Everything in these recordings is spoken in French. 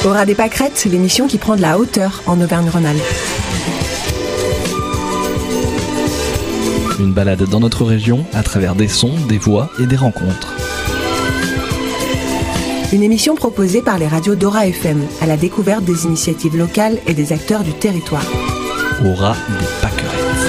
Aura des pâquerettes, l'émission qui prend de la hauteur en Auvergne-Rhône-Alpes. Une balade dans notre région à travers des sons, des voix et des rencontres. Une émission proposée par les radios d'Aura FM à la découverte des initiatives locales et des acteurs du territoire. Aura des pâquerettes.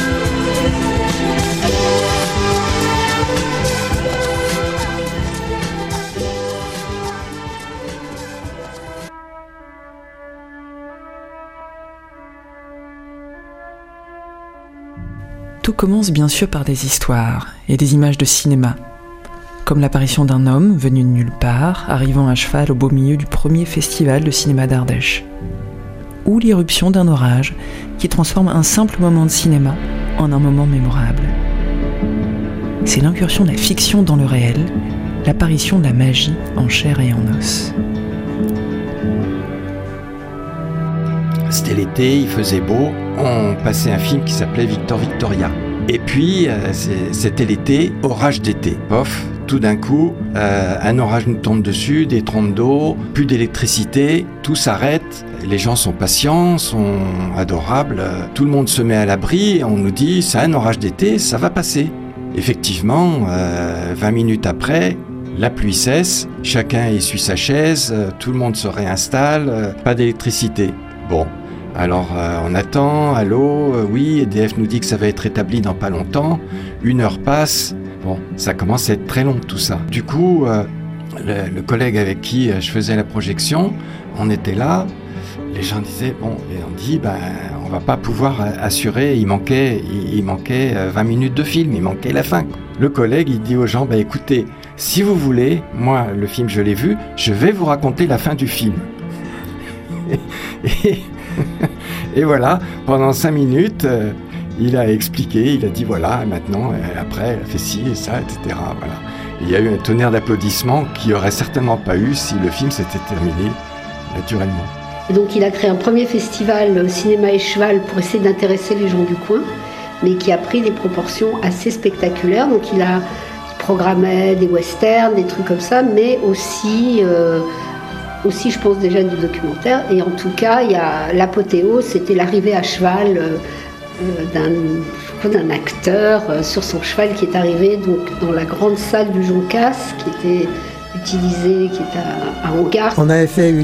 Tout commence bien sûr par des histoires et des images de cinéma, comme l'apparition d'un homme venu de nulle part, arrivant à cheval au beau milieu du premier festival de cinéma d'Ardèche, ou l'irruption d'un orage qui transforme un simple moment de cinéma en un moment mémorable. C'est l'incursion de la fiction dans le réel, l'apparition de la magie en chair et en os. C'était l'été, il faisait beau, on passait un film qui s'appelait Victor Victoria. Et puis, c'était l'été, orage d'été. Pof, tout d'un coup, un orage nous tombe dessus, des trompes d'eau, plus d'électricité, tout s'arrête. Les gens sont patients, sont adorables, tout le monde se met à l'abri et on nous dit, c'est un orage d'été, ça va passer. Effectivement, 20 minutes après, la pluie cesse, chacun essuie sa chaise, tout le monde se réinstalle, pas d'électricité. Bon. Alors on attend, allô, oui, EDF nous dit que ça va être établi dans pas longtemps, 1 heure passe, bon, ça commence à être très long tout ça. Du coup, le collègue avec qui je faisais la projection, on était là, les gens disaient, bon, et on dit, on va pas pouvoir assurer, il manquait 20 minutes de film, il manquait la fin. Le collègue, il dit aux gens, écoutez, si vous voulez, moi, le film, je l'ai vu, je vais vous raconter la fin du film. Et voilà, pendant 5 minutes, il a expliqué, il a dit voilà, maintenant, après, elle a fait ci et ça, etc. Voilà. Et il y a eu un tonnerre d'applaudissements qu'il n'y aurait certainement pas eu si le film s'était terminé naturellement. Et donc il a créé un premier festival cinéma et cheval pour essayer d'intéresser les gens du coin, mais qui a pris des proportions assez spectaculaires. Donc il programmait des westerns, des trucs comme ça, mais aussi je pense déjà du documentaire. Et en tout cas, il y a l'apothéose, c'était l'arrivée à cheval d'un acteur sur son cheval qui est arrivé donc, dans la grande salle du Joncas, qui était utilisée, qui est à Hangar. On avait fait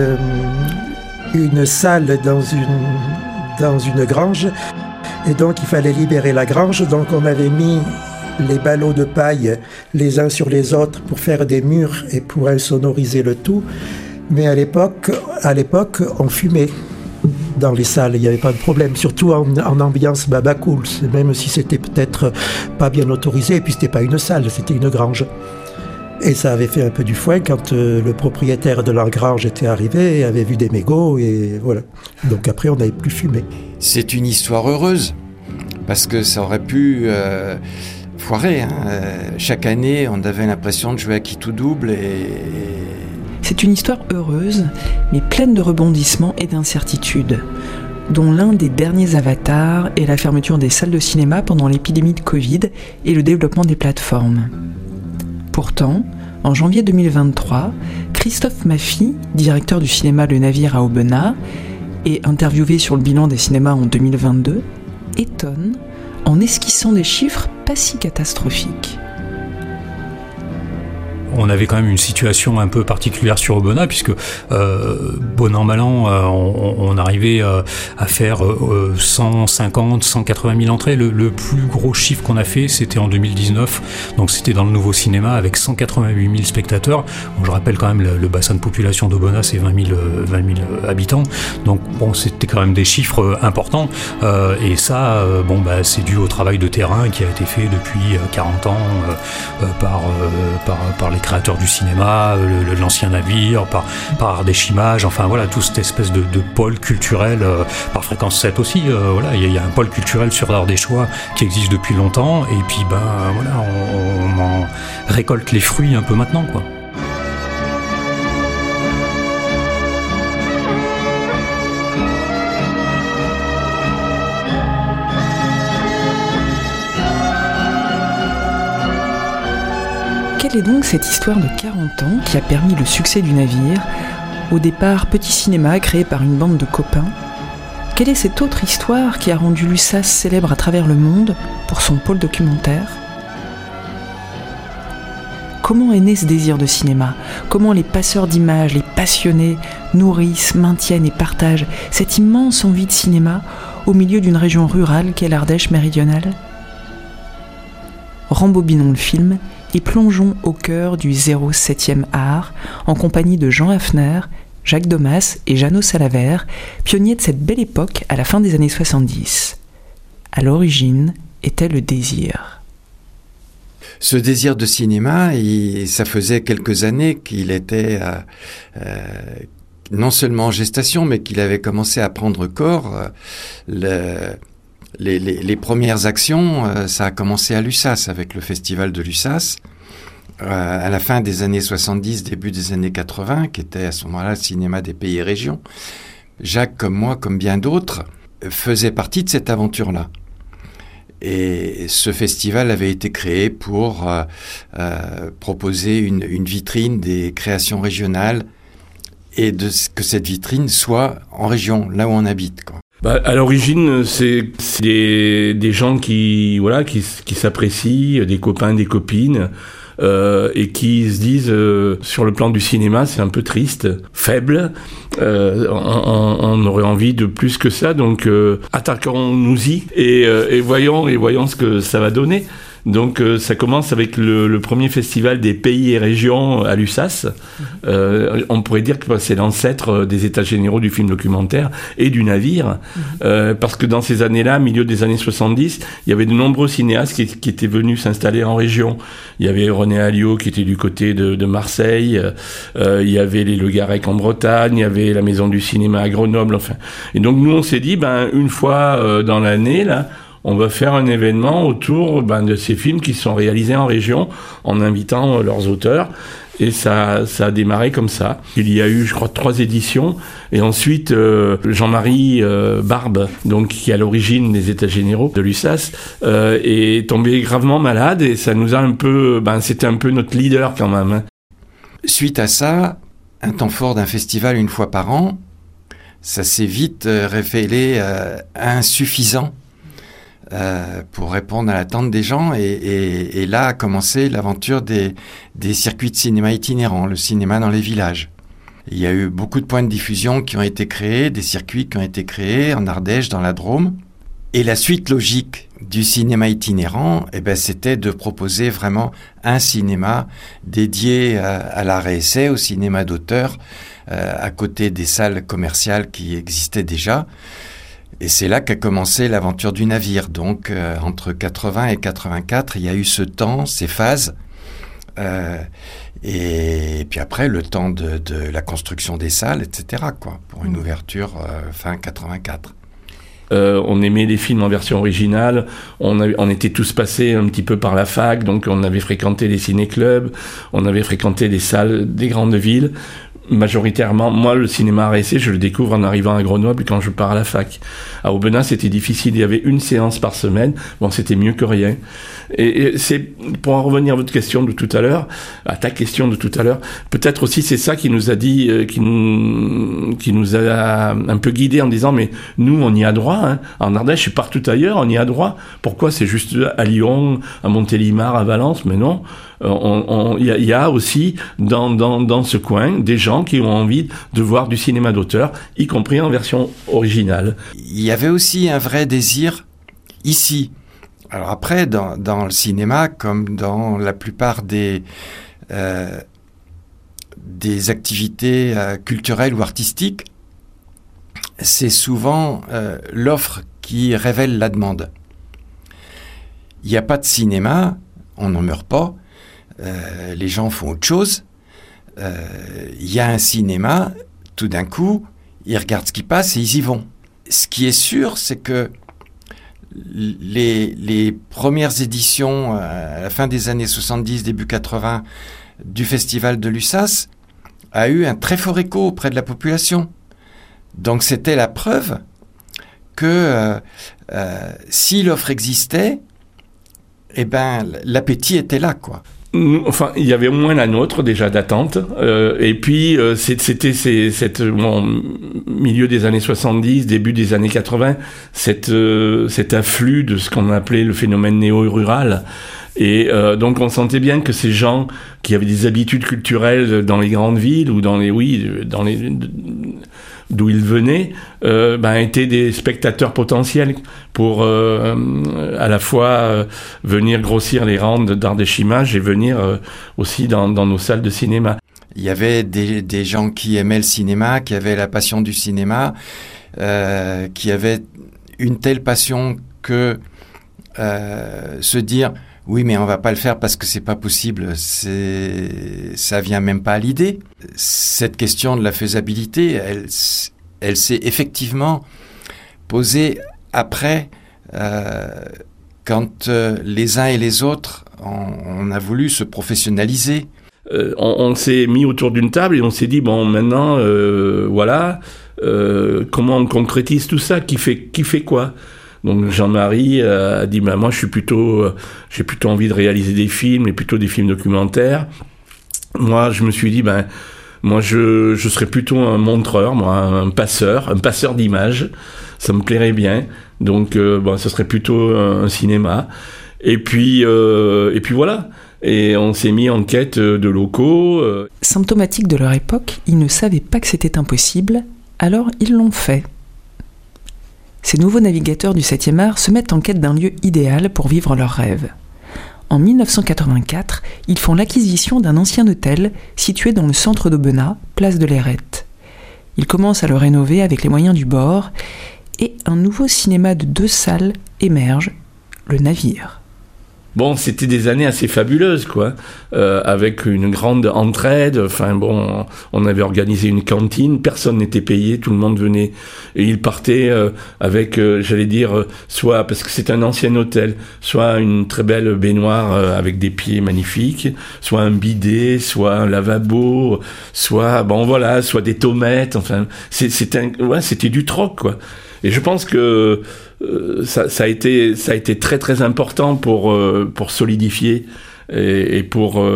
une salle dans une grange, et donc il fallait libérer la grange, donc on avait mis les ballots de paille les uns sur les autres pour faire des murs et pour insonoriser le tout. Mais à l'époque, on fumait dans les salles, il n'y avait pas de problème, surtout en ambiance baba cool, même si c'était peut-être pas bien autorisé, et puis c'était pas une salle, c'était une grange. Et ça avait fait un peu du foin quand le propriétaire de la grange était arrivé et avait vu des mégots, et voilà. Donc après, on n'avait plus fumé. C'est une histoire heureuse, parce que ça aurait pu foirer. Hein. Chaque année, on avait l'impression de jouer à qui tout double, et... C'est une histoire heureuse, mais pleine de rebondissements et d'incertitudes, dont l'un des derniers avatars est la fermeture des salles de cinéma pendant l'épidémie de Covid et le développement des plateformes. Pourtant, en janvier 2023, Christophe Maffy, directeur du cinéma Le Navire à Aubenas, et interviewé sur le bilan des cinémas en 2022, étonne en esquissant des chiffres pas si catastrophiques. On avait quand même une situation un peu particulière sur Aubenas, puisque bon an mal an, on arrivait à faire 150, 180 000 entrées. Le plus gros chiffre qu'on a fait, c'était en 2019, donc c'était dans le Nouveau Cinéma avec 188 000 spectateurs. Bon, je rappelle quand même le bassin de population d'Aubenas, c'est 20 000 habitants, donc bon, c'était quand même des chiffres importants, et ça, c'est dû au travail de terrain qui a été fait depuis 40 ans par les créateurs du cinéma, l'ancien navire, par Ardèche Images, enfin voilà, toute cette espèce de pôle culturel, par Fréquence 7 aussi, voilà, il y a un pôle culturel sur l'Ardéchois qui existe depuis longtemps, et puis voilà, on en récolte les fruits un peu maintenant, quoi. Quelle est donc cette histoire de 40 ans qui a permis le succès du navire Au départ, petit cinéma créé par une bande de copains. Quelle est cette autre histoire qui a rendu Lussas célèbre à travers le monde pour son pôle documentaire ? Comment est né ce désir de cinéma ? Comment les passeurs d'images, les passionnés, nourrissent, maintiennent et partagent cette immense envie de cinéma au milieu d'une région rurale qu'est l'Ardèche méridionale ? Rembobinons le film et plongeons au cœur du 07e art en compagnie de Jean Hafner, Jacques Domas et Jeannot Salaver, pionniers de cette belle époque à la fin des années 70. À l'origine était le désir. Ce désir de cinéma, ça faisait quelques années qu'il était non seulement en gestation, mais qu'il avait commencé à prendre corps. Les premières actions, ça a commencé à Lussas, avec le festival de Lussas. À la fin des années 70, début des années 80, qui était à ce moment-là le cinéma des pays et régions, Jacques, comme moi, comme bien d'autres, faisait partie de cette aventure-là. Et ce festival avait été créé pour proposer une vitrine des créations régionales et que cette vitrine soit en région, là où on habite, quoi. À l'origine, c'est des gens qui s'apprécient, des copains, des copines, et qui se disent sur le plan du cinéma, c'est un peu triste, faible. On aurait envie de plus que ça, donc attaquons-nous-y et voyons ce que ça va donner. Donc ça commence avec le premier festival des pays et régions à Lussas. On pourrait dire que c'est l'ancêtre des états généraux du film documentaire et du navire, parce que dans ces années-là, milieu des années 70, il y avait de nombreux cinéastes qui étaient venus s'installer en région. Il y avait René Alliot qui était du côté de Marseille, il y avait les Le Garec en Bretagne, il y avait la Maison du Cinéma à Grenoble, enfin. Et donc nous on s'est dit, une fois dans l'année, là, on va faire un événement autour de ces films qui sont réalisés en région, en invitant leurs auteurs. Et ça a démarré comme ça. Il y a eu, je crois, 3 éditions. Et ensuite, Jean-Marie Barbe, donc qui est à l'origine des États généraux de Lussas, est tombé gravement malade. Et ça nous a un peu... c'était un peu notre leader quand même. Suite à ça, un temps fort d'un festival une fois par an, ça s'est vite révélé insuffisant. Pour répondre à l'attente des gens, et là a commencé l'aventure des circuits de cinéma itinérants, le cinéma dans les villages. Il y a eu beaucoup de points de diffusion qui ont été créés, des circuits qui ont été créés en Ardèche, dans la Drôme. Et la suite logique du cinéma itinérant, c'était de proposer vraiment un cinéma dédié à l'art et essai, au cinéma d'auteur, à côté des salles commerciales qui existaient déjà. Et c'est là qu'a commencé l'aventure du navire. Donc, entre 80 et 84, il y a eu ce temps, ces phases. Et puis après, le temps de la construction des salles, etc., quoi, pour une ouverture fin 84. On aimait les films en version originale, on était tous passés un petit peu par la fac, donc on avait fréquenté les ciné-clubs, on avait fréquenté les salles des grandes villes. Majoritairement, moi, le cinéma art et essai, je le découvre en arrivant à Grenoble quand je pars à la fac. À Aubenas, c'était difficile. Il y avait une séance par semaine. Bon, c'était mieux que rien. Et c'est, pour en revenir à votre question de tout à l'heure, à ta question de tout à l'heure, peut-être aussi c'est ça qui nous a dit, qui nous a un peu guidés en disant, mais nous, on y a droit, hein. En Ardèche et partout ailleurs, on y a droit. Pourquoi c'est juste à Lyon, à Montélimar, à Valence? Mais non. Il y a aussi dans ce coin des gens qui ont envie de voir du cinéma d'auteur, y compris en version originale. Il y avait aussi un vrai désir ici. Alors après, dans le cinéma, comme dans la plupart des activités culturelles ou artistiques, c'est souvent l'offre qui révèle la demande. Il n'y a pas de cinéma, on n'en meurt pas. Les gens font autre chose. Il y a un cinéma, tout d'un coup, ils regardent ce qui passe et ils y vont. Ce qui est sûr, c'est que les premières éditions, à la fin des années 70, début 80, du festival de Lussas, a eu un très fort écho auprès de la population. Donc c'était la preuve que si l'offre existait, l'appétit était là, quoi. Enfin, il y avait au moins la nôtre déjà d'attente, et puis c'était milieu des années 70, début des années 80, cet afflux de ce qu'on appelait le phénomène néo-rural. Et donc on sentait bien que ces gens qui avaient des habitudes culturelles dans les grandes villes ou d'où ils venaient, étaient des spectateurs potentiels pour à la fois venir grossir les rangs d'Ardèche-Images et venir aussi dans nos salles de cinéma. Il y avait des gens qui aimaient le cinéma, qui avaient la passion du cinéma, qui avaient une telle passion que se dire oui, mais on va pas le faire parce que c'est pas possible. Ça vient même pas à l'idée. Cette question de la faisabilité, elle s'est effectivement posée après, quand les uns et les autres, on a voulu se professionnaliser. On s'est mis autour d'une table et on s'est dit bon, maintenant, comment on concrétise tout ça, qui fait quoi? Donc Jean-Marie a dit moi j'ai plutôt envie de réaliser des films et plutôt des films documentaires. Moi je me suis dit moi je serais plutôt un montreur, moi un passeur d'images, ça me plairait bien. Donc ce serait plutôt un cinéma. Et puis voilà. Et on s'est mis en quête de locaux. Symptomatique de leur époque, ils ne savaient pas que c'était impossible, alors ils l'ont fait. Ces nouveaux navigateurs du 7e art se mettent en quête d'un lieu idéal pour vivre leurs rêves. En 1984, ils font l'acquisition d'un ancien hôtel situé dans le centre d'Aubenas, place de l'Airette. Ils commencent à le rénover avec les moyens du bord et un nouveau cinéma de 2 salles émerge, le Navire. Bon, c'était des années assez fabuleuses, quoi, avec une grande entraide. Enfin bon, on avait organisé une cantine, personne n'était payé, tout le monde venait et ils partaient avec, soit parce que c'est un ancien hôtel, soit une très belle baignoire avec des pieds magnifiques, soit un bidet, soit un lavabo, soit des tomates. Enfin, c'était du troc, quoi. Et je pense que ça a été très très important pour solidifier et pour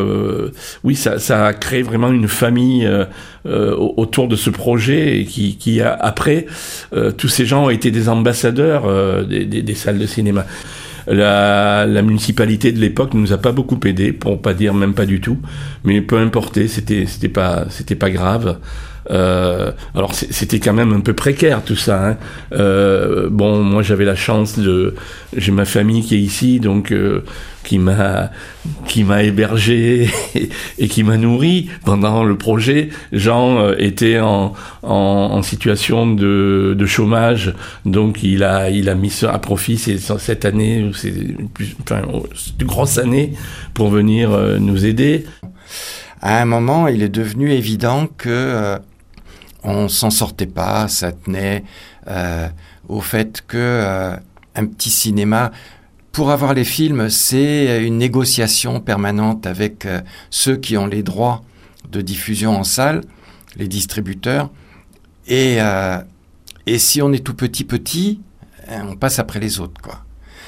ça a créé vraiment une famille autour de ce projet et qui a après tous ces gens ont été des ambassadeurs des salles de cinéma. La municipalité de l'époque ne nous a pas beaucoup aidés, pour pas dire même pas du tout, mais peu importe, c'était pas grave. Alors c'était quand même un peu précaire tout ça, hein. Moi j'avais la chance j'ai ma famille qui est ici, donc qui m'a hébergé et qui m'a nourri pendant le projet. Jean était en situation de chômage, donc il a mis ça à profit cette année, une grosse année pour venir nous aider. À un moment, il est devenu évident que on s'en sortait pas, ça tenait au fait que un petit cinéma, pour avoir les films, c'est une négociation permanente avec ceux qui ont les droits de diffusion en salle, les distributeurs, et si on est tout petit, on passe après les autres, quoi.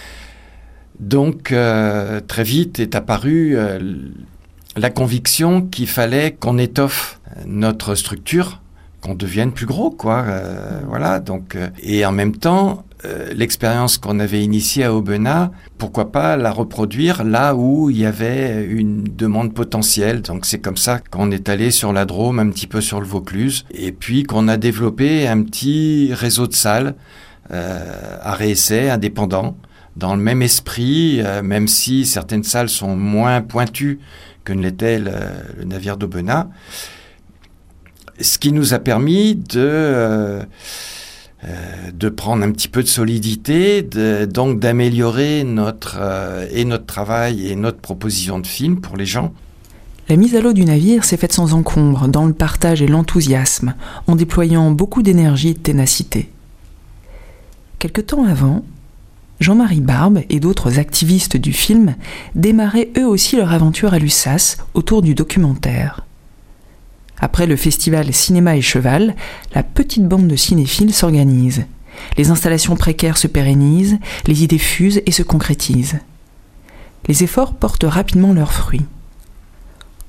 Donc très vite est apparue la conviction qu'il fallait qu'on étoffe notre structure, qu'on devienne plus gros, quoi. Donc, et en même temps, l'expérience qu'on avait initiée à Aubenas, pourquoi pas la reproduire là où il y avait une demande potentielle. Donc c'est comme ça qu'on est allé sur la Drôme, un petit peu sur le Vaucluse, et puis qu'on a développé un petit réseau de salles à réessai, indépendants, dans le même esprit, même si certaines salles sont moins pointues que ne l'était le Navire d'Aubenas. Ce qui nous a permis de prendre un petit peu de solidité, donc d'améliorer notre travail et notre proposition de film pour les gens. La mise à l'eau du Navire s'est faite sans encombre, dans le partage et l'enthousiasme, en déployant beaucoup d'énergie et de ténacité. Quelque temps avant, Jean-Marie Barbe et d'autres activistes du film démarraient eux aussi leur aventure à Lussas autour du documentaire. Après le festival Cinéma et Cheval, la petite bande de cinéphiles s'organise. Les installations précaires se pérennisent, les idées fusent et se concrétisent. Les efforts portent rapidement leurs fruits.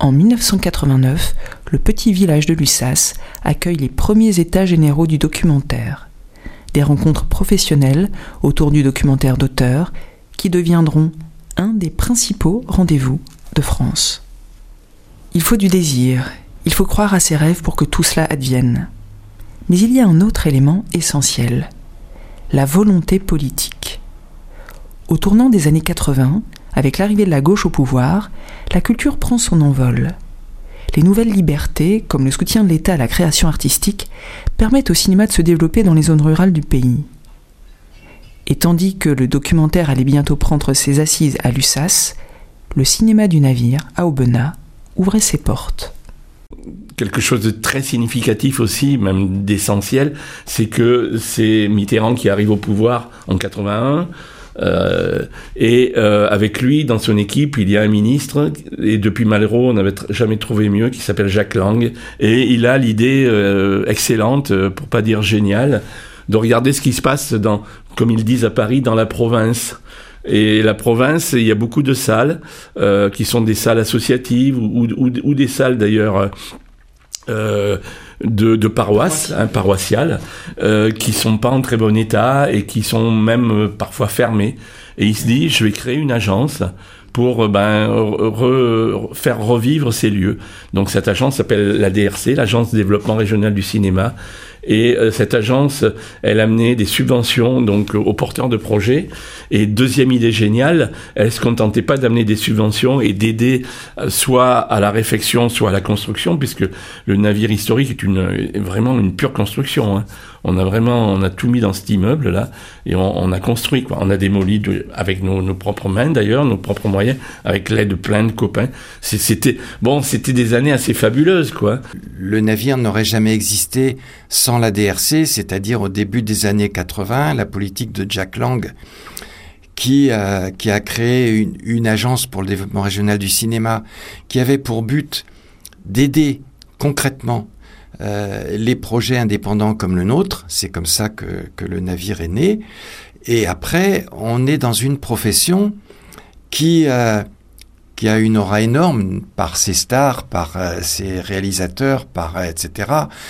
En 1989, le petit village de Lussas accueille les premiers états généraux du documentaire. Des rencontres professionnelles autour du documentaire d'auteur qui deviendront un des principaux rendez-vous de France. Il faut du désir, il faut croire à ses rêves pour que tout cela advienne. Mais il y a un autre élément essentiel, la volonté politique. Au tournant des années 80, avec l'arrivée de la gauche au pouvoir, la culture prend son envol. Les nouvelles libertés, comme le soutien de l'État à la création artistique, permettent au cinéma de se développer dans les zones rurales du pays. Et tandis que le documentaire allait bientôt prendre ses assises à Lussas, le cinéma du navire, à Aubenas, ouvrait ses portes. Quelque chose de très significatif aussi, même d'essentiel, c'est que c'est Mitterrand qui arrive au pouvoir en 81, avec lui, dans son équipe, il y a un ministre, et depuis Malraux, on n'avait jamais trouvé mieux, qui s'appelle Jacques Lang, et il a l'idée excellente, pour pas dire géniale, de regarder ce qui se passe dans, comme ils disent à Paris, dans la province. Et la province, il y a beaucoup de salles, qui sont des salles associatives, ou des salles d'ailleurs, de paroisses, paroissiales, qui sont pas en très bon état et qui sont même parfois fermées. Et il se dit, je vais créer une agence pour faire revivre ces lieux. Donc cette agence s'appelle la DRC, l'Agence de développement régional du cinéma. Et cette agence, elle amenait des subventions donc aux porteurs de projets. Et deuxième idée géniale, elle se contentait pas d'amener des subventions et d'aider soit à la réfection, soit à la construction, puisque le navire historique est vraiment une pure construction, hein. On a tout mis dans cet immeuble là et on a construit quoi. On a démoli avec nos propres mains d'ailleurs, nos propres moyens, avec l'aide de plein de copains. C'était des années assez fabuleuses quoi. Le navire n'aurait jamais existé sans la DRC, c'est-à-dire au début des années 80, la politique de Jack Lang qui a créé une agence pour le développement régional du cinéma qui avait pour but d'aider concrètement les projets indépendants comme le nôtre. C'est comme ça que le navire est né. Et après, on est dans une profession qui a une aura énorme par ses stars, par ses réalisateurs, etc.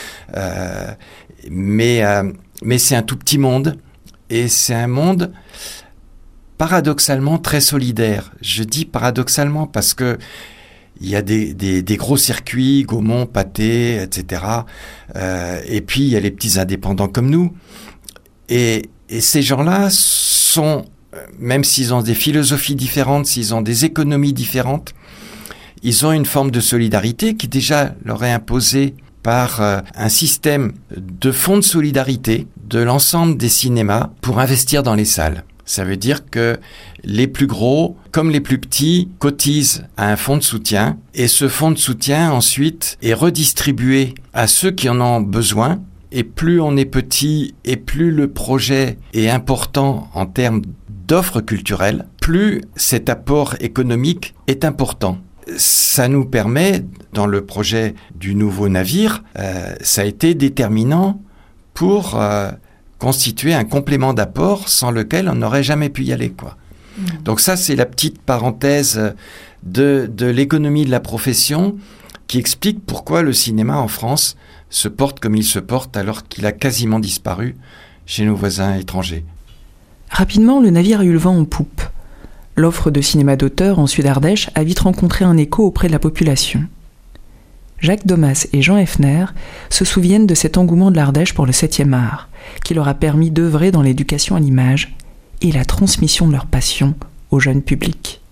Mais c'est un tout petit monde. Et c'est un monde paradoxalement très solidaire. Je dis paradoxalement parce que il y a des gros circuits, Gaumont, Pathé, etc. Et puis, il y a les petits indépendants comme nous. Et ces gens-là sont, même s'ils ont des philosophies différentes, s'ils ont des économies différentes, ils ont une forme de solidarité qui déjà leur est imposée par un système de fonds de solidarité de l'ensemble des cinémas pour investir dans les salles. Ça veut dire que les plus gros, comme les plus petits, cotisent à un fonds de soutien et ce fonds de soutien ensuite est redistribué à ceux qui en ont besoin. Et plus on est petit et plus le projet est important en termes d'offres culturelles, plus cet apport économique est important. Ça nous permet, dans le projet du nouveau navire, ça a été déterminant pour constituer un complément d'apport sans lequel on n'aurait jamais pu y aller, quoi. Donc ça, c'est la petite parenthèse de l'économie de la profession qui explique pourquoi le cinéma en France se porte comme il se porte alors qu'il a quasiment disparu chez nos voisins étrangers. Rapidement, le navire a eu le vent en poupe. L'offre de cinéma d'auteur en Sud-Ardèche a vite rencontré un écho auprès de la population. Jacques Domas et Jean Effner se souviennent de cet engouement de l'Ardèche pour le 7e art, qui leur a permis d'œuvrer dans l'éducation à l'image et la transmission de leur passion au jeune public.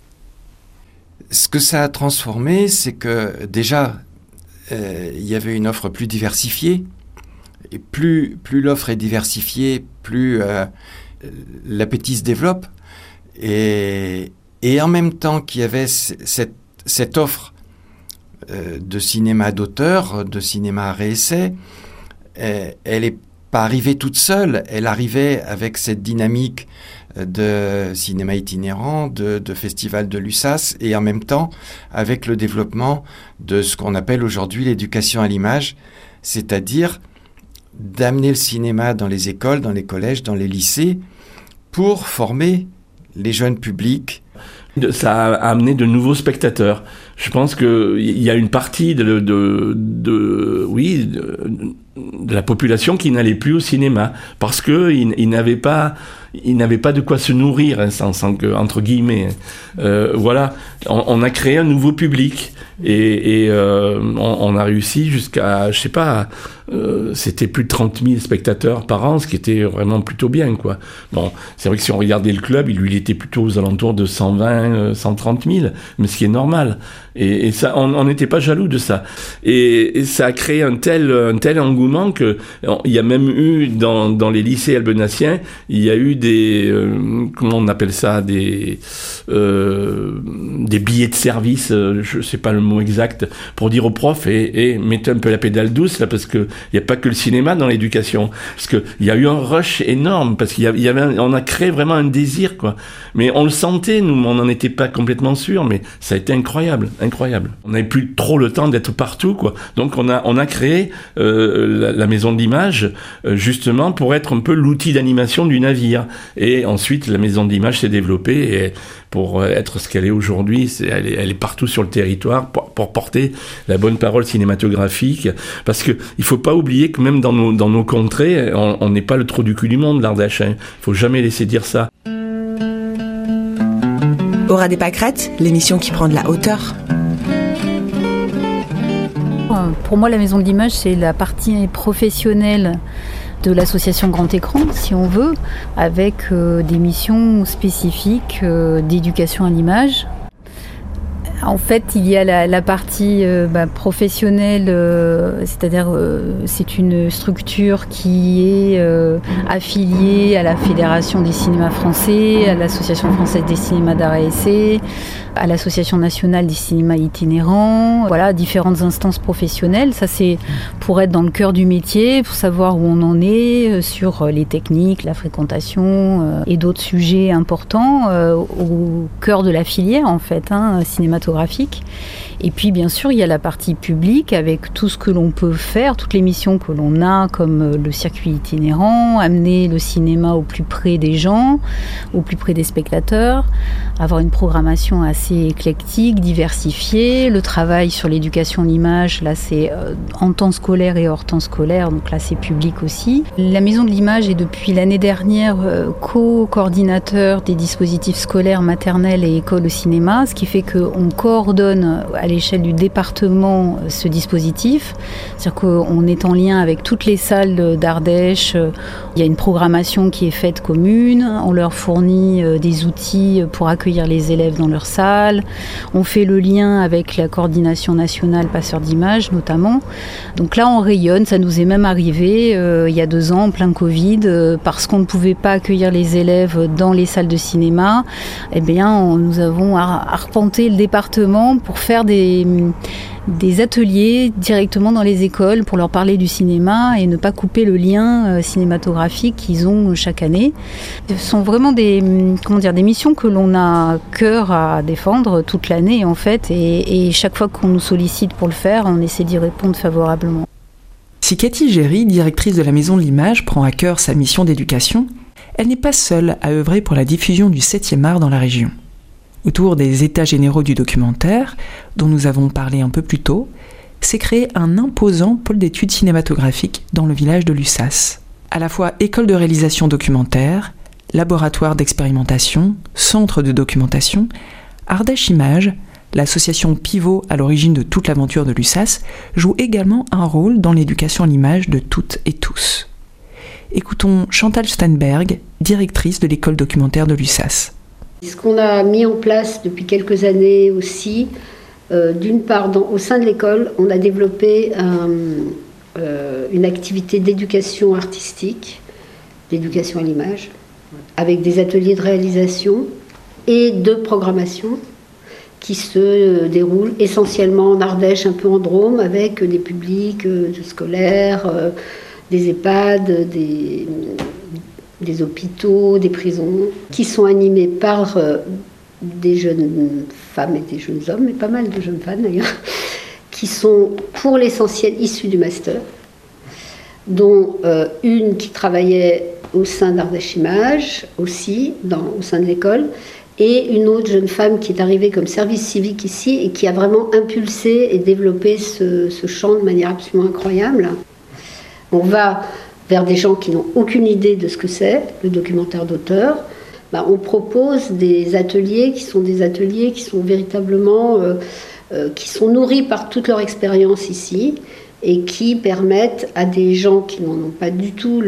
Ce que ça a transformé, c'est que déjà, il y avait une offre plus diversifiée. Et plus l'offre est diversifiée, plus l'appétit se développe. Et en même temps qu'il y avait cette offre de cinéma d'auteur, de cinéma à réessai, elle n'est pas arrivée toute seule, elle arrivait avec cette dynamique de cinéma itinérant, de festival de Lussas, et en même temps avec le développement de ce qu'on appelle aujourd'hui l'éducation à l'image, c'est-à-dire d'amener le cinéma dans les écoles, dans les collèges, dans les lycées, pour former les jeunes publics. Ça a amené de nouveaux spectateurs. Je pense qu'il y a une partie de la population qui n'allait plus au cinéma parce que ils n'avaient pas de quoi se nourrir, hein, sans que, entre guillemets. Voilà, on a créé un nouveau public et on a réussi jusqu'à, je sais pas, c'était plus de 30 000 spectateurs par an, ce qui était vraiment plutôt bien, quoi. Bon, c'est vrai que si on regardait le club, il était plutôt aux alentours de 120, 130 000, mais ce qui est normal. Et ça, on n'était pas jaloux de ça. Et ça a créé un tel engouement que il y a même eu dans les lycées albenaciens, il y a eu des comment on appelle ça, des billets de service, je sais pas le mot exact, pour dire aux profs mettez un peu la pédale douce là, parce que il y a pas que le cinéma dans l'éducation, parce que il y a eu un rush énorme, parce on a créé vraiment un désir, quoi. Mais on le sentait, nous, on n'en était pas complètement sûr, mais ça a été incroyable. On n'avait plus trop le temps d'être partout, quoi. Donc on a créé la maison de l'image justement pour être un peu l'outil d'animation du navire. Et ensuite la maison de l'image s'est développée et pour être ce qu'elle est aujourd'hui, elle est partout sur le territoire pour porter la bonne parole cinématographique. Parce que il faut pas oublier que même dans nos contrées, on n'est pas le trou du cul du monde, l'Ardèche. Il faut jamais laisser dire ça. Aura des pâquerettes, l'émission qui prend de la hauteur. Pour moi, la maison de l'image, c'est la partie professionnelle de l'association Grand Écran, si on veut, avec des missions spécifiques d'éducation à l'image. En fait, il y a la partie professionnelle, c'est-à-dire c'est une structure qui est affiliée à la Fédération des cinémas français, à l'Association française des cinémas d'art et essai, à l'Association nationale des cinémas itinérants, voilà, différentes instances professionnelles. Ça, c'est pour être dans le cœur du métier, pour savoir où on en est sur les techniques, la fréquentation et d'autres sujets importants au cœur de la filière, en fait, cinématographique. Et puis bien sûr il y a la partie publique avec tout ce que l'on peut faire, toutes les missions que l'on a comme le circuit itinérant, amener le cinéma au plus près des gens, au plus près des spectateurs, avoir une programmation assez éclectique, diversifiée, le travail sur l'éducation de l'image, là c'est en temps scolaire et hors temps scolaire, donc là c'est public aussi. La maison de l'image est depuis l'année dernière co-coordinateur des dispositifs scolaires maternels et écoles au cinéma, ce qui fait qu'on coordonne à l'échelle du département ce dispositif. C'est-à-dire qu'on est en lien avec toutes les salles d'Ardèche. Il y a une programmation qui est faite commune. On leur fournit des outils pour accueillir les élèves dans leur salle. On fait le lien avec la coordination nationale passeurs d'images notamment. Donc là, on rayonne. Ça nous est même arrivé il y a 2 ans, en plein Covid, parce qu'on ne pouvait pas accueillir les élèves dans les salles de cinéma. Eh bien, nous avons arpenté le département pour faire des ateliers directement dans les écoles pour leur parler du cinéma et ne pas couper le lien cinématographique qu'ils ont chaque année. Ce sont vraiment des missions que l'on a cœur à défendre toute l'année en fait et chaque fois qu'on nous sollicite pour le faire, on essaie d'y répondre favorablement. Si Cathy Géry, directrice de la Maison de l'Image, prend à cœur sa mission d'éducation, elle n'est pas seule à œuvrer pour la diffusion du 7e art dans la région. Autour des états généraux du documentaire, dont nous avons parlé un peu plus tôt, s'est créé un imposant pôle d'études cinématographiques dans le village de Lussas. À la fois école de réalisation documentaire, laboratoire d'expérimentation, centre de documentation, Ardèche Images, l'association pivot à l'origine de toute l'aventure de Lussas, joue également un rôle dans l'éducation à l'image de toutes et tous. Écoutons Chantal Steinberg, directrice de l'école documentaire de Lussas. Ce qu'on a mis en place depuis quelques années aussi, d'une part, au sein de l'école, on a développé une activité d'éducation artistique, d'éducation à l'image, avec des ateliers de réalisation et de programmation qui se déroulent essentiellement en Ardèche, un peu en Drôme, avec des publics scolaires, des EHPAD, des hôpitaux, des prisons, qui sont animés par des jeunes femmes et des jeunes hommes, mais pas mal de jeunes femmes d'ailleurs, qui sont pour l'essentiel issus du master, dont une qui travaillait au sein d'Ardèche Images aussi, au sein de l'école, et une autre jeune femme qui est arrivée comme service civique ici et qui a vraiment impulsé et développé ce champ de manière absolument incroyable. On va vers des gens qui n'ont aucune idée de ce que c'est, le documentaire d'auteur. On propose des ateliers qui sont véritablement qui sont nourris par toute leur expérience ici et qui permettent à des gens qui n'en ont pas du tout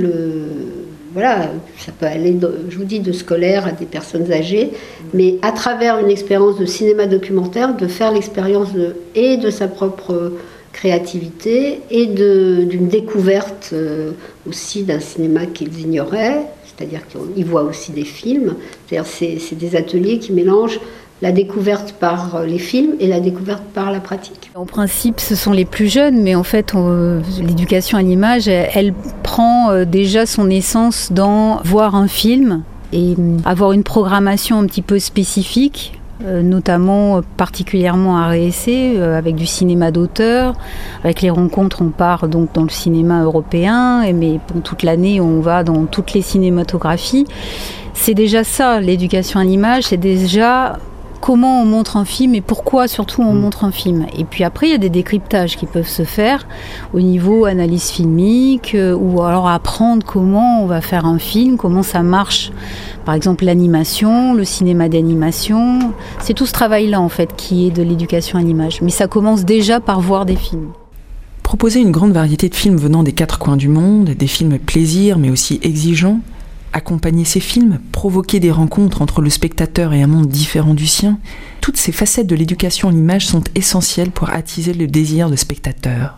ça peut aller, je vous dis, de scolaires à des personnes âgées, mais à travers une expérience de cinéma documentaire, de faire l'expérience de sa propre créativité et d'une découverte aussi d'un cinéma qu'ils ignoraient, c'est-à-dire qu'ils voient aussi des films. C'est-à-dire c'est des ateliers qui mélangent la découverte par les films et la découverte par la pratique. En principe, ce sont les plus jeunes, mais en fait, l'éducation à l'image, elle prend déjà son essence dans voir un film et avoir une programmation un petit peu spécifique, notamment particulièrement à RSC, avec du cinéma d'auteur. Avec les rencontres, on part donc dans le cinéma européen, mais toute l'année, on va dans toutes les cinématographies. C'est déjà ça, l'éducation à l'image, c'est déjà comment on montre un film et pourquoi surtout on montre un film. Et puis après, il y a des décryptages qui peuvent se faire au niveau analyse filmique ou alors apprendre comment on va faire un film, comment ça marche. Par exemple, l'animation, le cinéma d'animation. C'est tout ce travail-là, en fait, qui est de l'éducation à l'image. Mais ça commence déjà par voir des films. Proposer une grande variété de films venant des 4 coins du monde, des films plaisir mais aussi exigeants, accompagner ces films, provoquer des rencontres entre le spectateur et un monde différent du sien, toutes ces facettes de l'éducation à l'image sont essentielles pour attiser le désir de spectateur.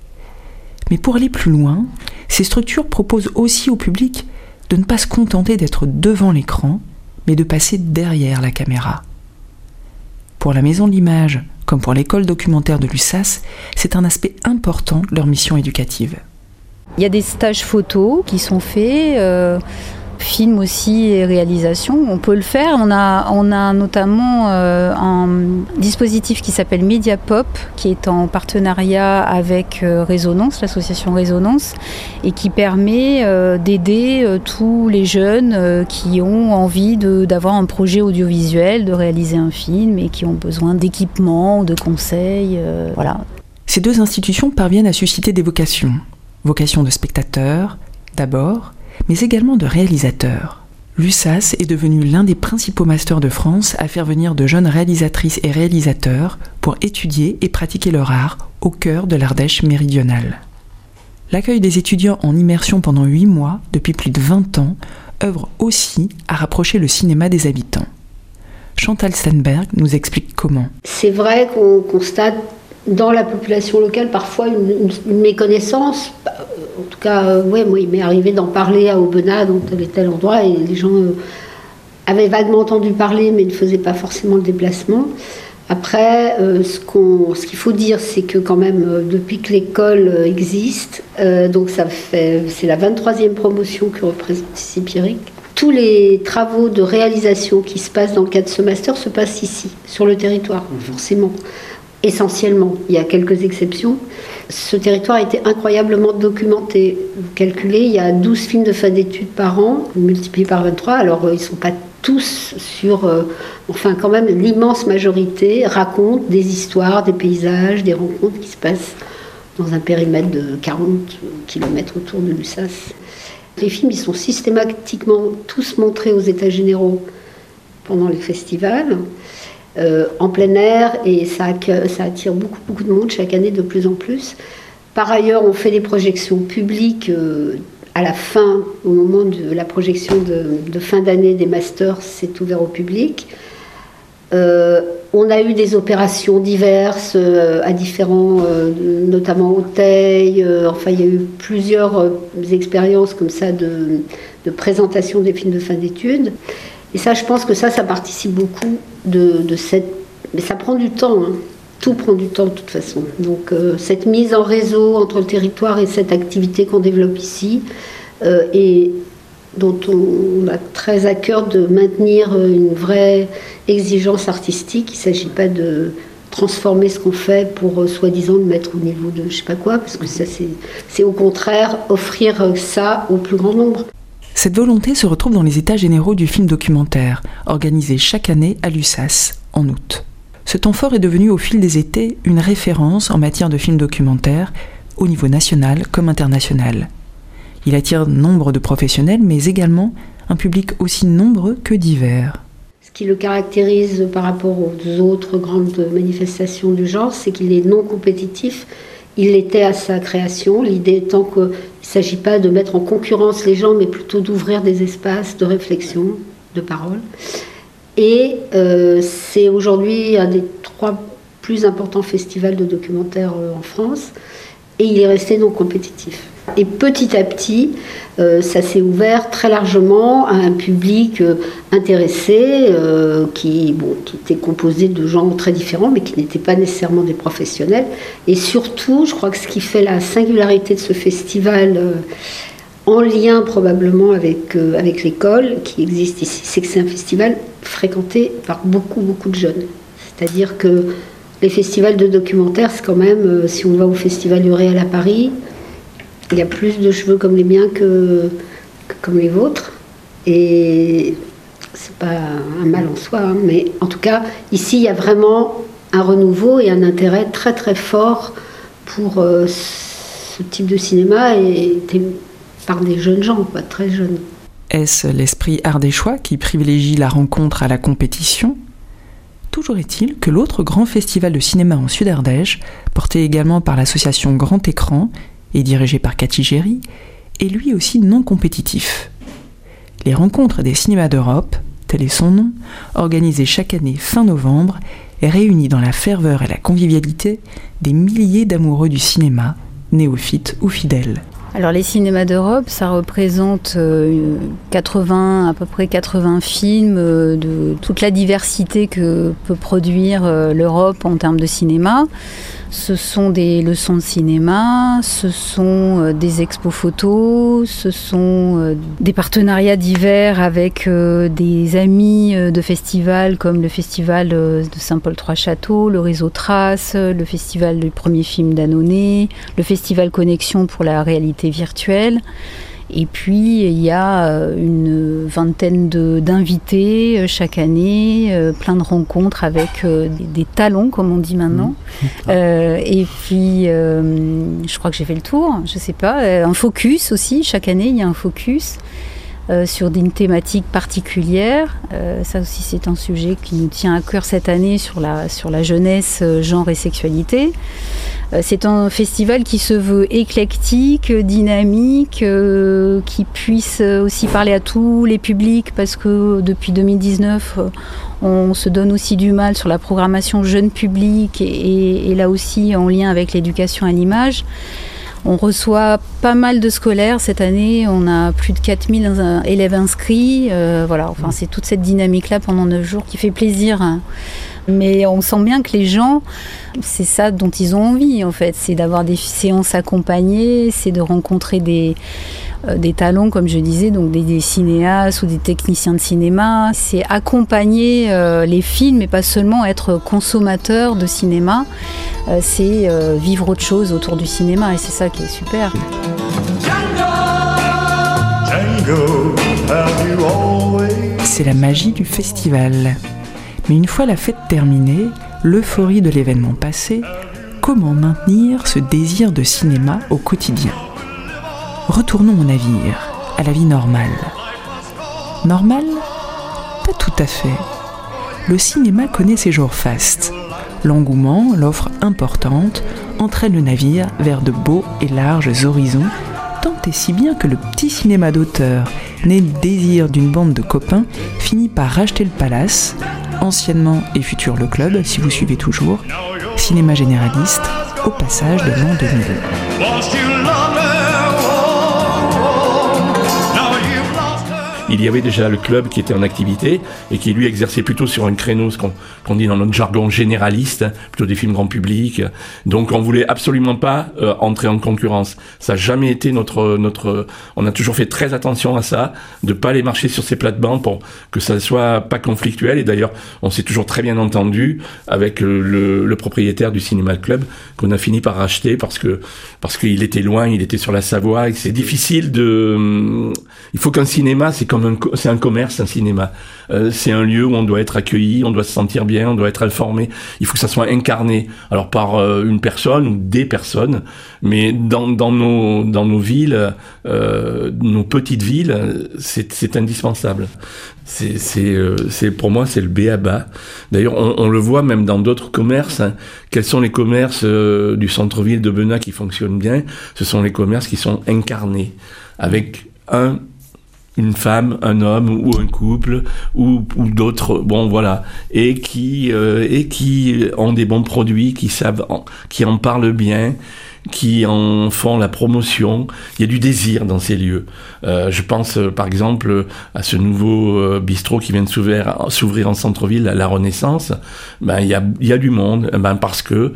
Mais pour aller plus loin, ces structures proposent aussi au public de ne pas se contenter d'être devant l'écran, mais de passer derrière la caméra. Pour la Maison de l'Image, comme pour l'école documentaire de l'USAS, c'est un aspect important de leur mission éducative. Il y a des stages photos qui sont faits, films aussi et réalisation. On peut le faire. On a notamment un dispositif qui s'appelle Mediapop, qui est en partenariat avec Résonance, l'association Résonance, et qui permet d'aider tous les jeunes qui ont envie d'avoir un projet audiovisuel, de réaliser un film et qui ont besoin d'équipements, de conseils. Voilà. Ces 2 institutions parviennent à susciter des vocations. Vocation de spectateur, d'abord, mais également de réalisateur. L'USAS est devenu l'un des principaux masters de France à faire venir de jeunes réalisatrices et réalisateurs pour étudier et pratiquer leur art au cœur de l'Ardèche méridionale. L'accueil des étudiants en immersion pendant 8 mois, depuis plus de 20 ans, œuvre aussi à rapprocher le cinéma des habitants. Chantal Stenberg nous explique comment. C'est vrai qu'on constate dans la population locale parfois une méconnaissance. En tout cas, moi il m'est arrivé d'en parler à Aubenas, dans tel et tel endroit, et les gens avaient vaguement entendu parler mais ne faisaient pas forcément le déplacement. Après, ce qu'il faut dire, c'est que quand même, depuis que l'école existe, donc c'est la 23e promotion que représente ici Pierrick, tous les travaux de réalisation qui se passent dans le cadre de ce master se passent ici, sur le territoire, forcément. Essentiellement, il y a quelques exceptions. Ce territoire a été incroyablement documenté. Vous calculez, il y a 12 films de fin d'études par an, multipliés par 23. Alors, ils ne sont pas tous sur... enfin, quand même, l'immense majorité raconte des histoires, des paysages, des rencontres qui se passent dans un périmètre de 40 km autour de l'USAS. Les films, ils sont systématiquement tous montrés aux États généraux pendant les festivals. En plein air, et ça attire beaucoup de monde chaque année, de plus en plus. Par ailleurs, on fait des projections publiques à la fin, au moment de la projection de fin d'année des masters, c'est ouvert au public. On a eu des opérations diverses à différents, notamment au Teil. Enfin, il y a eu plusieurs expériences comme ça de présentation des films de fin d'études. Et ça, je pense que ça participe beaucoup de cette... Mais ça prend du temps, hein. Tout prend du temps de toute façon. Donc cette mise en réseau entre le territoire et cette activité qu'on développe ici, et dont on a très à cœur de maintenir une vraie exigence artistique. Il ne s'agit pas de transformer ce qu'on fait pour soi-disant le mettre au niveau de je ne sais pas quoi, parce que ça c'est au contraire offrir ça au plus grand nombre. Cette volonté se retrouve dans les états généraux du film documentaire, organisé chaque année à Lussas, en août. Ce temps fort est devenu au fil des étés une référence en matière de films documentaires, au niveau national comme international. Il attire nombre de professionnels, mais également un public aussi nombreux que divers. Ce qui le caractérise par rapport aux autres grandes manifestations du genre, c'est qu'il est non compétitif. Il l'était à sa création, l'idée étant qu'il ne s'agit pas de mettre en concurrence les gens, mais plutôt d'ouvrir des espaces de réflexion, de parole. Et c'est aujourd'hui un des 3 plus importants festivals de documentaires en France, et il est resté non compétitif. Et petit à petit, ça s'est ouvert très largement à un public intéressé, qui était composé de gens très différents, mais qui n'étaient pas nécessairement des professionnels. Et surtout, je crois que ce qui fait la singularité de ce festival, en lien probablement avec l'école qui existe ici, c'est que c'est un festival fréquenté par beaucoup de jeunes. C'est-à-dire que les festivals de documentaires, c'est quand même, si on va au Festival du Réel à Paris, il y a plus de cheveux comme les miens que comme les vôtres. Et c'est pas un mal en soi, hein, mais en tout cas, ici, il y a vraiment un renouveau et un intérêt très très fort pour ce type de cinéma, et par des jeunes gens, pas très jeunes. Est-ce l'esprit ardéchois qui privilégie la rencontre à la compétition ? Toujours est-il que l'autre grand festival de cinéma en Sud-Ardèche, porté également par l'association Grand Écran et dirigé par Cathy Géry, est lui aussi non compétitif. Les rencontres des cinémas d'Europe, tel est son nom, organisées chaque année fin novembre, réunit dans la ferveur et la convivialité des milliers d'amoureux du cinéma, néophytes ou fidèles. Alors les cinémas d'Europe, ça représente à peu près 80 films de toute la diversité que peut produire l'Europe en termes de cinéma. Ce sont des leçons de cinéma, ce sont des expos photos, ce sont des partenariats divers avec des amis de festivals comme le festival de Saint-Paul-Trois-Châteaux, le réseau Trace, le festival du premier film d'Annonay, le festival Connexion pour la réalité virtuelle. Et puis, il y a une vingtaine d'invités chaque année, plein de rencontres avec des talons, comme on dit maintenant. Et puis, je crois que j'ai fait le tour, je sais pas. Un focus aussi, chaque année, il y a un focus sur une thématique particulière. Ça aussi, c'est un sujet qui nous tient à cœur cette année sur la jeunesse, genre et sexualité. C'est un festival qui se veut éclectique, dynamique, qui puisse aussi parler à tous les publics, parce que depuis 2019, on se donne aussi du mal sur la programmation jeune public et là aussi en lien avec l'éducation à l'image. On reçoit pas mal de scolaires cette année, on a plus de 4000 élèves inscrits. Voilà, enfin, c'est toute cette dynamique-là pendant 9 jours qui fait plaisir. Mais on sent bien que les gens, c'est ça dont ils ont envie en fait, c'est d'avoir des séances accompagnées, c'est de rencontrer des talents, comme je disais, donc des cinéastes ou des techniciens de cinéma. C'est accompagner les films et pas seulement être consommateur de cinéma, c'est vivre autre chose autour du cinéma et c'est ça qui est super. C'est la magie du festival. Mais une fois la fête terminée, l'euphorie de l'événement passé, comment maintenir ce désir de cinéma au quotidien ? Retournons au navire, à la vie normale. Normale ? Pas tout à fait. Le cinéma connaît ses jours fastes. L'engouement, l'offre importante, entraîne le navire vers de beaux et larges horizons, tant et si bien que le petit cinéma d'auteur, né du désir d'une bande de copains, finit par racheter le Palace, anciennement et futur Le Club, si vous suivez toujours, cinéma généraliste, au passage de l'an 2000. il y avait déjà le club qui était en activité et qui lui exerçait plutôt sur un créneau, ce qu'on dit dans notre jargon généraliste, plutôt des films grand public. Donc on voulait absolument pas entrer en concurrence. Ça n'a jamais été on a toujours fait très attention à ça, de pas aller marcher sur ces plates-bandes pour que ça soit pas conflictuel. Et d'ailleurs, on s'est toujours très bien entendu avec le propriétaire du Cinéma Club qu'on a fini par racheter parce qu'il était loin, il était sur la Savoie et que c'est difficile il faut qu'un cinéma, c'est un commerce, un cinéma. C'est un lieu où on doit être accueilli, on doit se sentir bien, on doit être informé. Il faut que ça soit incarné, alors par une personne ou des personnes, mais dans nos villes, nos petites villes, c'est indispensable. C'est pour moi, c'est le b.a.-ba. D'ailleurs, on le voit même dans d'autres commerces. Hein. Quels sont les commerces du centre-ville de Benat qui fonctionnent bien ? Ce sont les commerces qui sont incarnés, avec une femme, un homme ou un couple ou d'autres, bon voilà, et qui ont des bons produits, qui en parlent bien, qui en font la promotion. Il y a du désir dans ces lieux. Je pense par exemple à ce nouveau bistrot qui vient de s'ouvrir en centre-ville, à la Renaissance. Ben il y a du monde, parce que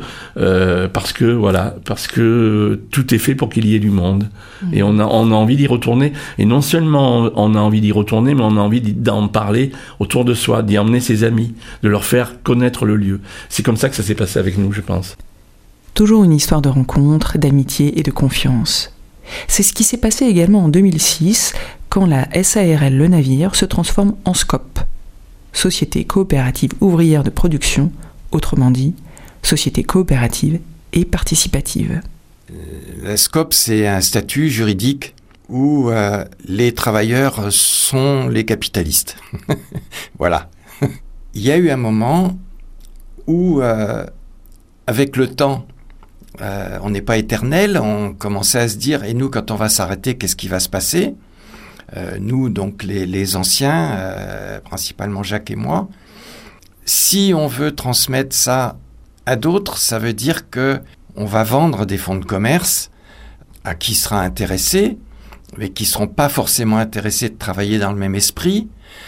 tout est fait pour qu'il y ait du monde. Et on a envie d'y retourner. Et non seulement on a envie d'y retourner, mais on a envie d'en parler autour de soi, d'y emmener ses amis, de leur faire connaître le lieu. C'est comme ça que ça s'est passé avec nous, je pense. Toujours une histoire de rencontre, d'amitié et de confiance. C'est ce qui s'est passé également en 2006, quand la SARL Le Navire se transforme en SCOP, Société coopérative ouvrière de production, autrement dit, société coopérative et participative. La SCOP, c'est un statut juridique où les travailleurs sont les capitalistes. Voilà. Il y a eu un moment où, avec le temps, on n'est pas éternel, on commençait à se dire, et nous, quand on va s'arrêter, qu'est-ce qui va se passer ? Nous, donc les anciens, principalement Jacques et moi, si on veut transmettre ça à d'autres, ça veut dire que on va vendre des fonds de commerce à qui sera intéressé, mais qui ne seront pas forcément intéressés de travailler dans le même esprit,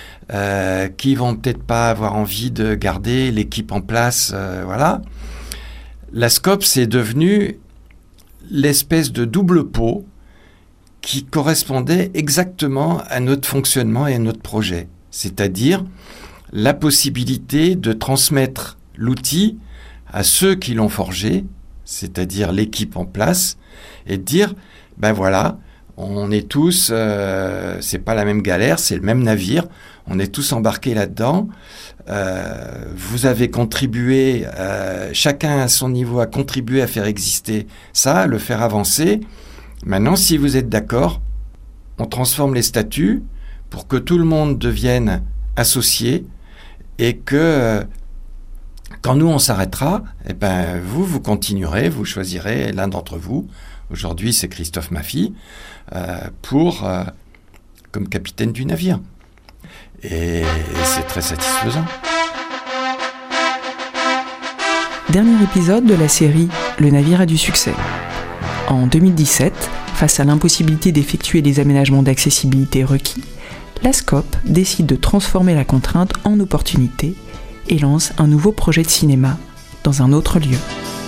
qui vont peut-être pas avoir envie de garder l'équipe en place, voilà. La SCOP, c'est devenu l'espèce de double pot qui correspondait exactement à notre fonctionnement et à notre projet. C'est-à-dire la possibilité de transmettre l'outil à ceux qui l'ont forgé, c'est-à-dire l'équipe en place, et de dire, ben voilà, on est tous, c'est pas la même galère, c'est le même navire, on est tous embarqués là-dedans. Vous avez contribué, chacun à son niveau a contribué à faire exister ça, à le faire avancer. Maintenant, si vous êtes d'accord, on transforme les statuts pour que tout le monde devienne associé et que quand nous on s'arrêtera, eh ben vous continuerez, vous choisirez l'un d'entre vous. Aujourd'hui, c'est Christophe Maffy comme capitaine du navire. Et c'est très satisfaisant. Dernier épisode de la série Le navire a du succès. En 2017, face à l'impossibilité d'effectuer les aménagements d'accessibilité requis, la SCOP décide de transformer la contrainte en opportunité et lance un nouveau projet de cinéma dans un autre lieu.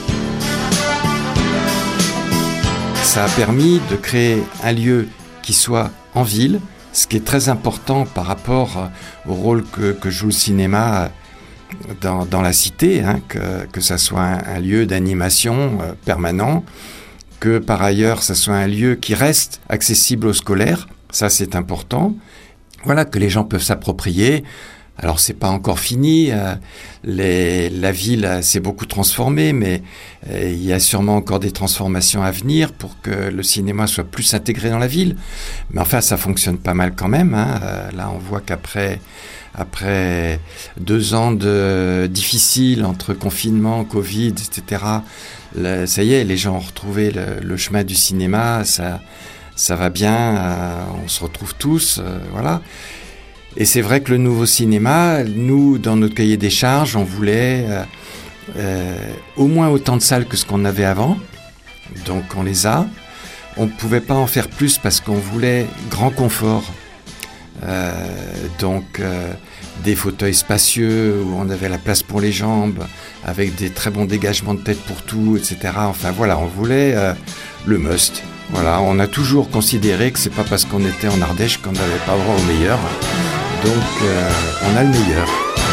Ça a permis de créer un lieu qui soit en ville, ce qui est très important par rapport au rôle que joue le cinéma dans la cité, hein, que ça soit un lieu d'animation permanent, que par ailleurs ça soit un lieu qui reste accessible aux scolaires, ça c'est important. Voilà, que les gens peuvent s'approprier. Alors c'est pas encore fini, la ville s'est beaucoup transformée, mais il y a sûrement encore des transformations à venir pour que le cinéma soit plus intégré dans la ville. Mais enfin ça fonctionne pas mal quand même, hein. Là on voit qu'après 2 ans difficiles entre confinement, Covid, etc., ça y est, les gens ont retrouvé le chemin du cinéma, ça va bien, on se retrouve tous, voilà. Et c'est vrai que le nouveau cinéma, nous, dans notre cahier des charges, on voulait au moins autant de salles que ce qu'on avait avant. Donc on les a. On ne pouvait pas en faire plus parce qu'on voulait grand confort. Donc des fauteuils spacieux où on avait la place pour les jambes, avec des très bons dégagements de tête pour tout, etc. Enfin voilà, on voulait le must. Voilà, on a toujours considéré que c'est pas parce qu'on était en Ardèche qu'on n'avait pas droit au meilleur. Donc on a le meilleur.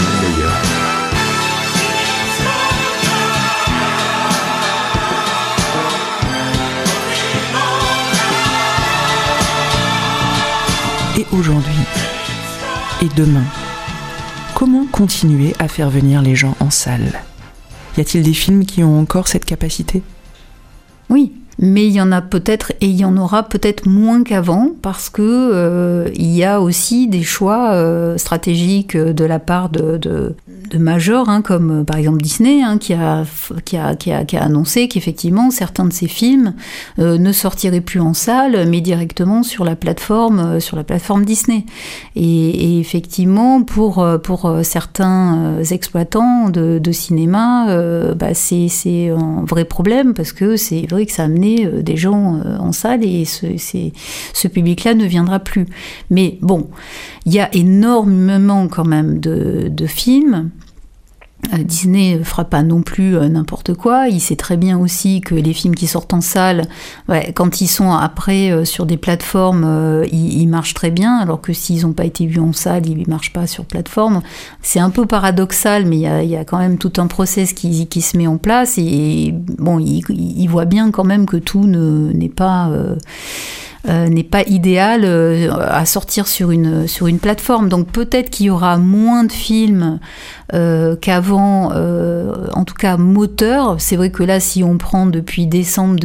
Et aujourd'hui, et demain, comment continuer à faire venir les gens en salle ? Y a-t-il des films qui ont encore cette capacité ? Oui. Mais il y en a peut-être et il y en aura peut-être moins qu'avant parce que il y a aussi des choix stratégiques de la part de majors, comme par exemple Disney, qui a annoncé qu'effectivement certains de ces films ne sortiraient plus en salle, mais directement sur la plateforme Disney. Et effectivement, pour certains exploitants de cinéma, c'est un vrai problème parce que c'est vrai que ça a amené des gens en salle et ce public-là ne viendra plus. Mais bon, il y a énormément quand même de films. Disney ne fera pas non plus n'importe quoi. Il sait très bien aussi que les films qui sortent en salle, quand ils sont après sur des plateformes, ils marchent très bien, alors que s'ils n'ont pas été vus en salle, ils ne marchent pas sur plateforme. C'est un peu paradoxal, mais il y a quand même tout un process qui se met en place. Et bon, il voit bien quand même que tout n'est pas idéal à sortir sur une plateforme. Donc peut-être qu'il y aura moins de films qu'avant, en tout cas moteurs. C'est vrai que là, si on prend depuis décembre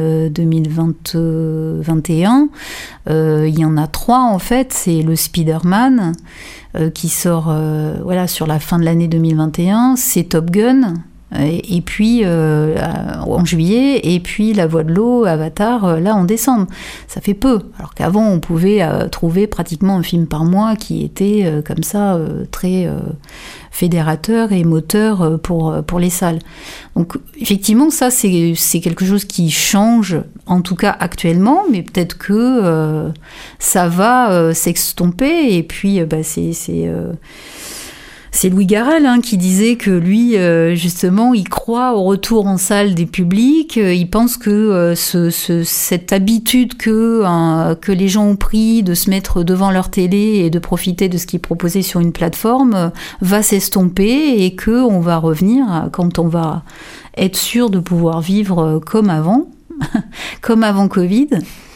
2021, il y en a 3 en fait. C'est le Spider-Man qui sort sur la fin de l'année 2021. C'est Top Gun. Et puis en juillet, et puis La Voix de l'eau, Avatar, là en décembre. Ça fait peu. Alors qu'avant, on pouvait trouver pratiquement un film par mois qui était comme ça, très fédérateur et moteur pour les salles. Donc effectivement, ça c'est quelque chose qui change, en tout cas actuellement, mais peut-être que ça va s'estomper, et puis c'est Louis Garrel qui disait que lui, justement, il croit au retour en salle des publics. Il pense que cette habitude que les gens ont pris de se mettre devant leur télé et de profiter de ce qui est proposé sur une plateforme va s'estomper, et qu'on va revenir quand on va être sûr de pouvoir vivre comme avant, comme avant Covid.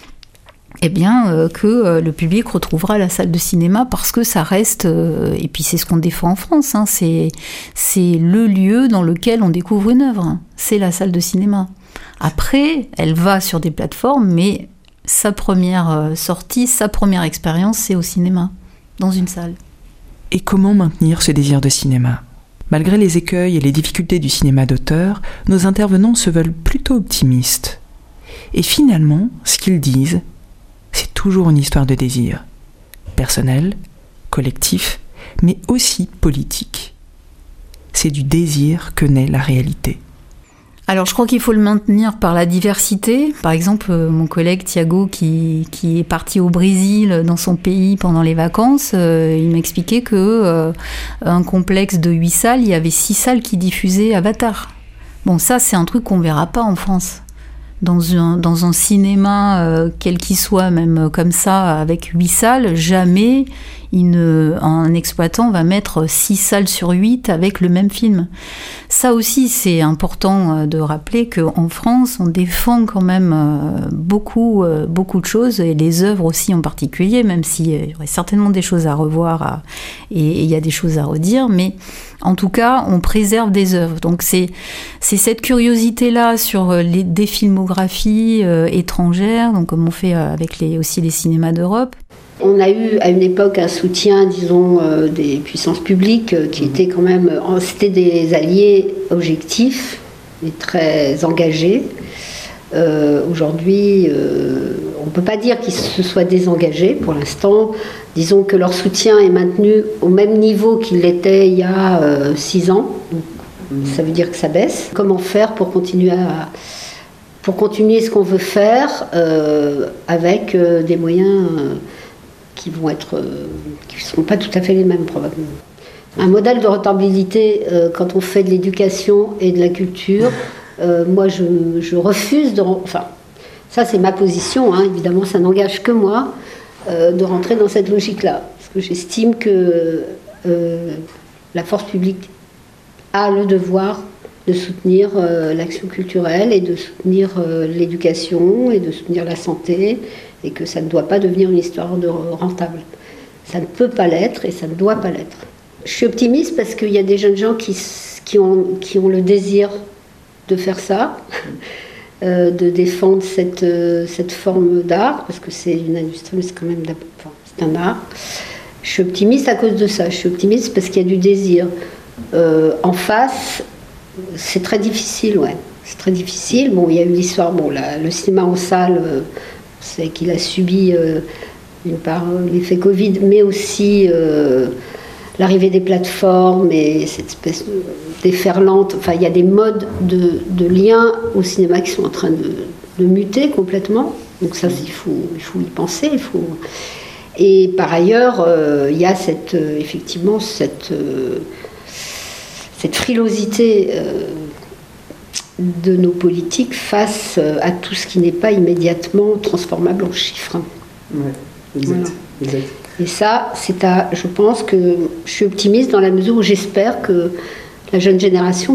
Que le public retrouvera la salle de cinéma, parce que ça reste, et puis c'est ce qu'on défend en France, c'est le lieu dans lequel on découvre une œuvre, c'est la salle de cinéma. Après, elle va sur des plateformes, mais sa première sortie, sa première expérience, c'est au cinéma, dans une salle. Et comment maintenir ce désir de cinéma ? Malgré les écueils et les difficultés du cinéma d'auteur, nos intervenants se veulent plutôt optimistes. Et finalement, ce qu'ils disent, c'est toujours une histoire de désir, personnel, collectif, mais aussi politique. C'est du désir que naît la réalité. Alors je crois qu'il faut le maintenir par la diversité. Par exemple, mon collègue Thiago qui est parti au Brésil, dans son pays, pendant les vacances, il m'expliquait que un complexe de 8 salles, il y avait 6 salles qui diffusaient Avatar. Bon, ça c'est un truc qu'on verra pas en France. Dans un cinéma, quel qu'il soit, même comme ça, avec 8 salles, jamais un exploitant va mettre 6 salles sur 8 avec le même film. Ça aussi, c'est important de rappeler qu'en France, on défend quand même beaucoup de choses, et les œuvres aussi en particulier, même s'il y aurait certainement des choses à revoir et il y a des choses à redire, mais en tout cas, on préserve des œuvres. Donc c'est cette curiosité-là sur des filmographies étrangères, donc comme on fait avec aussi les cinémas d'Europe. On a eu à une époque un soutien, disons, des puissances publiques qui étaient quand même, c'était des alliés objectifs et très engagés. Aujourd'hui, on ne peut pas dire qu'ils se soient désengagés pour l'instant. Disons que leur soutien est maintenu au même niveau qu'il l'était il y a 6 ans. Donc, ça veut dire que ça baisse. Comment faire pour continuer ce qu'on veut faire avec des moyens qui seront pas tout à fait les mêmes probablement. Un modèle de rentabilité quand on fait de l'éducation et de la culture, moi je refuse enfin ça c'est ma position, hein, évidemment ça n'engage que moi, de rentrer dans cette logique-là. Parce que j'estime que la force publique a le devoir de soutenir l'action culturelle et de soutenir l'éducation et de soutenir la santé, et que ça ne doit pas devenir une histoire de rentable. Ça ne peut pas l'être et ça ne doit pas l'être. Je suis optimiste parce qu'il y a des jeunes gens qui ont le désir de faire ça, de défendre cette forme d'art, parce que c'est une industrie, mais c'est quand même c'est un art. Je suis optimiste à cause de ça. Je suis optimiste parce qu'il y a du désir. En face, c'est très difficile, ouais. C'est très difficile. Bon, il y a eu l'histoire. Bon, le cinéma en salle, c'est qu'il a subi d'une part l'effet Covid, mais aussi l'arrivée des plateformes et cette espèce de déferlante. Enfin, il y a des modes de lien au cinéma qui sont en train de muter complètement. Donc ça, il faut y penser. Et par ailleurs, il y a effectivement cette frilosité de nos politiques face à tout ce qui n'est pas immédiatement transformable en chiffres. Ouais, exact. Et ça, je pense que je suis optimiste dans la mesure où j'espère que la jeune génération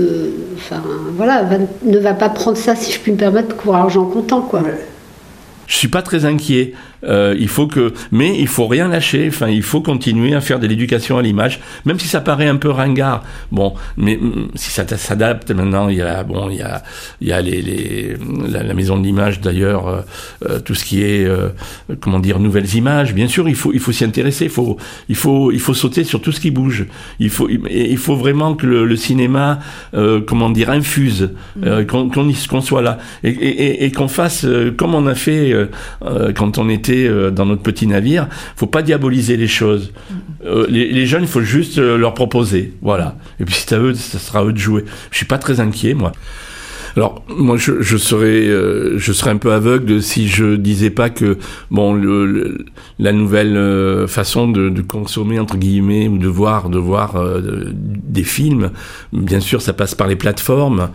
ne va pas prendre ça, si je puis me permettre, pour argent comptant, quoi. Ouais. Je suis pas très inquiet. Mais il faut rien lâcher. Enfin, il faut continuer à faire de l'éducation à l'image, même si ça paraît un peu ringard. Bon, mais si ça s'adapte maintenant, il y a la maison de l'image d'ailleurs, tout ce qui est nouvelles images. Bien sûr, il faut s'y intéresser. Il faut sauter sur tout ce qui bouge. Il faut vraiment que le cinéma infuse, qu'on soit là et qu'on fasse comme on a fait quand on était dans notre petit navire. Faut pas diaboliser les choses. Les jeunes, il faut juste leur proposer, voilà. Et puis c'est à eux, ça sera à eux de jouer. Je suis pas très inquiet, moi. Alors moi je serais un peu aveugle si je disais pas que la nouvelle façon de consommer entre guillemets ou de voir des films, bien sûr ça passe par les plateformes.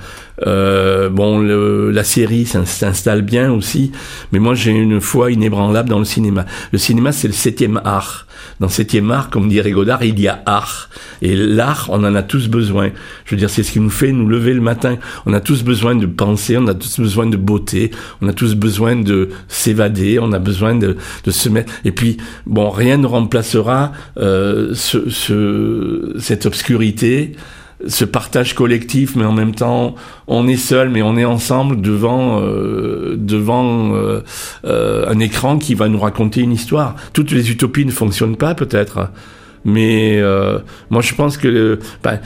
La série s'installe bien aussi, mais moi j'ai une foi inébranlable dans le cinéma. Le cinéma c'est le 7e art. Dans le 7e art, comme dirait Godard, il y a art. Et l'art, on en a tous besoin. Je veux dire, c'est ce qui nous fait nous lever le matin. On a tous besoin de penser, on a tous besoin de beauté, on a tous besoin de s'évader, on a besoin de se mettre... Et puis, rien ne remplacera cette obscurité, ce partage collectif, mais en même temps, on est seul, mais on est ensemble devant un écran qui va nous raconter une histoire. Toutes les utopies ne fonctionnent pas, peut-être, mais moi, je pense que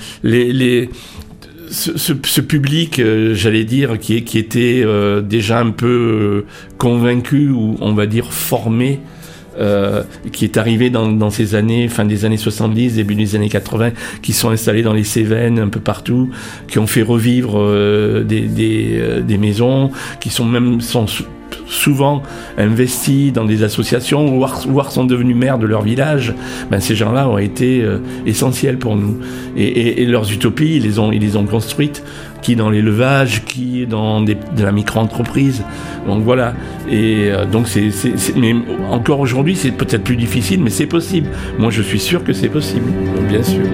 ce public, j'allais dire, qui était déjà un peu convaincu ou on va dire formé. Qui est arrivé dans ces années, fin des années 70, début des années 80, qui sont installés dans les Cévennes, un peu partout, qui ont fait revivre des maisons, qui sont souvent investis dans des associations, voire sont devenus maires de leur village. Ces gens-là ont été essentiels pour nous. Et leurs utopies, ils les ont construites, qui dans l'élevage, qui dans de la micro-entreprise. Donc voilà. Et donc mais encore aujourd'hui, c'est peut-être plus difficile, mais c'est possible. Moi, je suis sûr que c'est possible, bien sûr.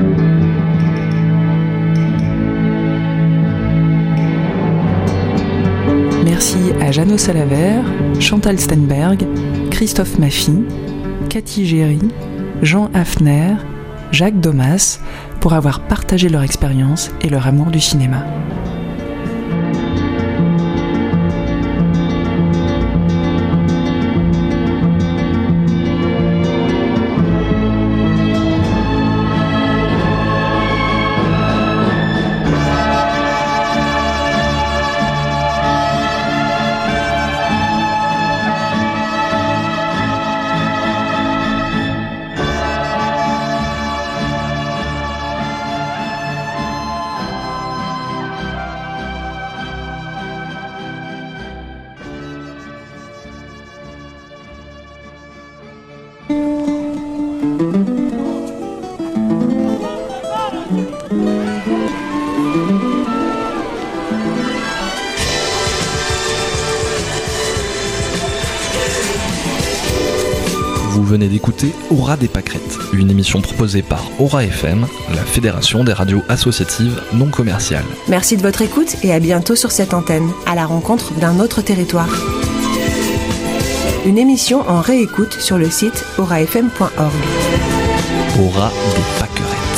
Merci à Jeannot Salavert, Chantal Stenberg, Christophe Maffy, Cathy Géry, Jean Hafner, Jacques Domas pour avoir partagé leur expérience et leur amour du cinéma. venez d'écouter Aura des pâquerettes, une émission proposée par Aura FM, la fédération des radios associatives non commerciales. Merci de votre écoute et à bientôt sur cette antenne, à la rencontre d'un autre territoire. Une émission en réécoute sur le site aurafm.org. Aura des pâquerettes.